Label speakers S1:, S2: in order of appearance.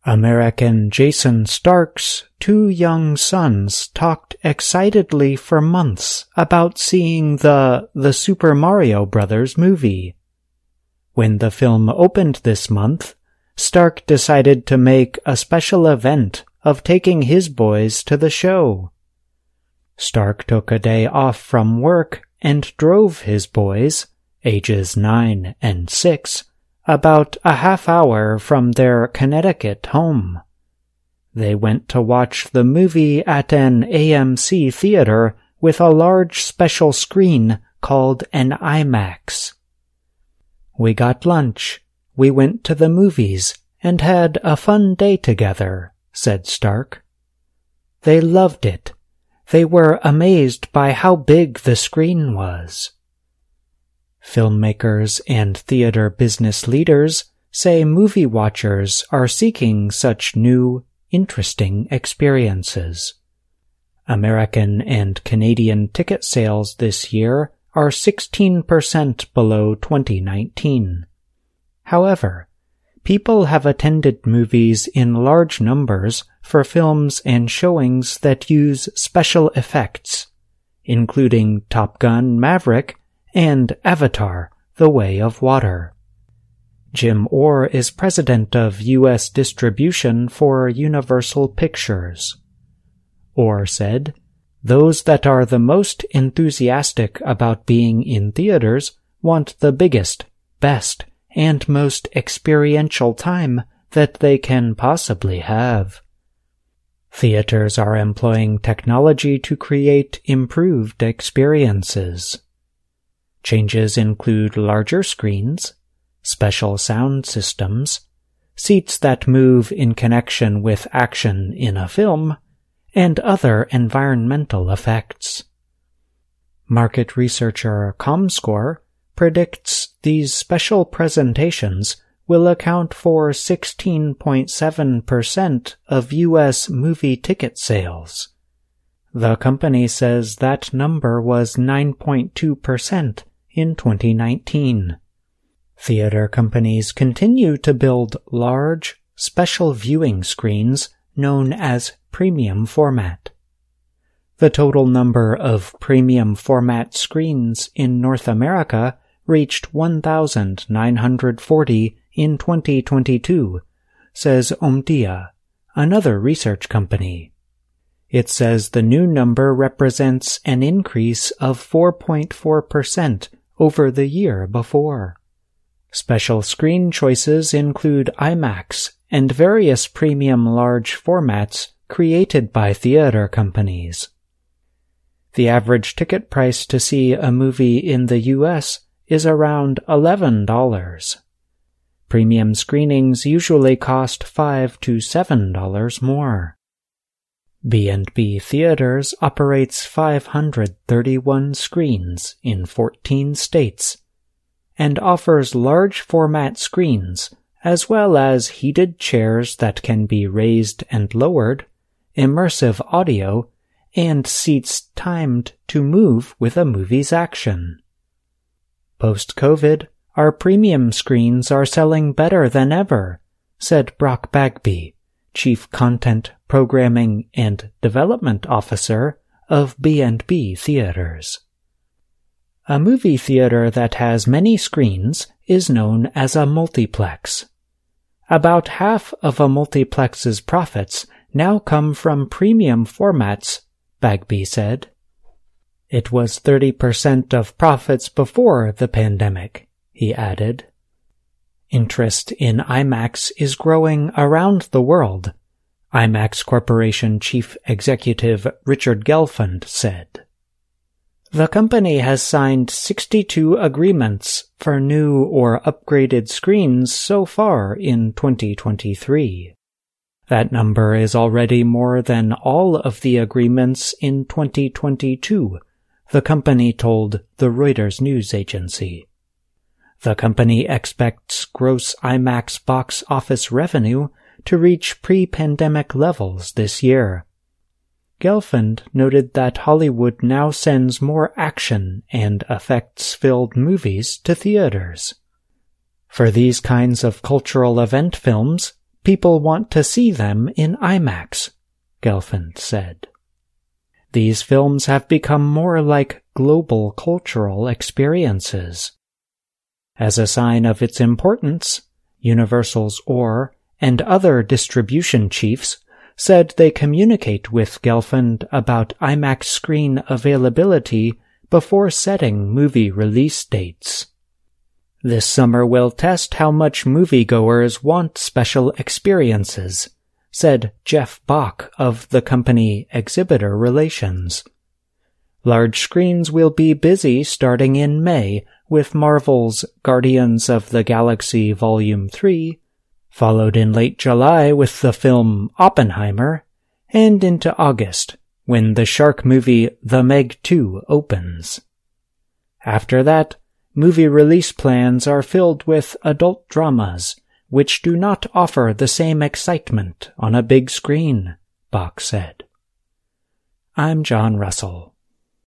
S1: American Jason Stark's two young sons talked excitedly for months about seeing the Super Mario Bros. Movie. When the film opened this month, Stark decided to make a special event of taking his boys to the show. Stark took a day off from work and drove his boys, ages 9 and 6, about a half hour from their Connecticut home. They went to watch the movie at an AMC theater with a large special screen called an IMAX. "We got lunch, we went to the movies, and had a fun day together," said Stark. "They loved it. They were amazed by how big the screen was." Filmmakers and theater business leaders say movie watchers are seeking such new, interesting experiences. American and Canadian ticket sales this year are 16% below 2019. However, people have attended movies in large numbers for films and showings that use special effects, including Top Gun: Maverick and Avatar: The Way of Water. Jim Orr is president of U.S. distribution for Universal Pictures. Orr said, "Those that are the most enthusiastic about being in theaters want the biggest, best, and most experiential time that they can possibly have." Theaters are employing technology to create improved experiences. Changes include larger screens, special sound systems, seats that move in connection with action in a film, and other environmental effects. Market researcher Comscore predicts these special presentations will account for 16.7% of U.S. movie ticket sales. The company says that number was 9.2% in 2019. Theater companies continue to build large, special viewing screens known as premium format. The total number of premium format screens in North America reached 1,940 in 2022, says Omdia, another research company. It says the new number represents an increase of 4.4% over the year before. Special screen choices include IMAX and various premium large formats created by theater companies. The average ticket price to see a movie in the U.S. is around $11. Premium screenings usually cost $5 to $7 more. B&B Theaters operates 531 screens in 14 states and offers large format screens as well as heated chairs that can be raised and lowered, immersive audio, and seats timed to move with a movie's action. Post-COVID, our premium screens are selling better than ever, said Brock Bagby, Chief Content, Programming, and Development Officer of B&B Theaters. A movie theater that has many screens is known as a multiplex. About half of a multiplex's profits now come from premium formats, Bagby said. It was 30% of profits before the pandemic, he added. Interest in IMAX is growing around the world, IMAX Corporation Chief Executive Richard Gelfand said. The company has signed 62 agreements for new or upgraded screens so far in 2023. That number is already more than all of the agreements in 2022, the company told the Reuters news agency. The company expects gross IMAX box office revenue to reach pre-pandemic levels this year. Gelfand noted that Hollywood now sends more action and effects-filled movies to theaters. For these kinds of cultural event films, People want to see them in IMAX, Gelfand said. These films have become more like global cultural experiences. As a sign of its importance, Universal's Orr and other distribution chiefs said they communicate with Gelfand about IMAX screen availability before setting movie release dates. This summer will test how much moviegoers want special experiences, said Jeff Bach of the company Exhibitor Relations. Large screens will be busy starting in May with Marvel's Guardians of the Galaxy Volume 3, followed in late July with the film Oppenheimer, and into August when the shark movie The Meg 2 opens. After that, movie release plans are filled with adult dramas, which do not offer the same excitement on a big screen, Bach said. I'm John Russell.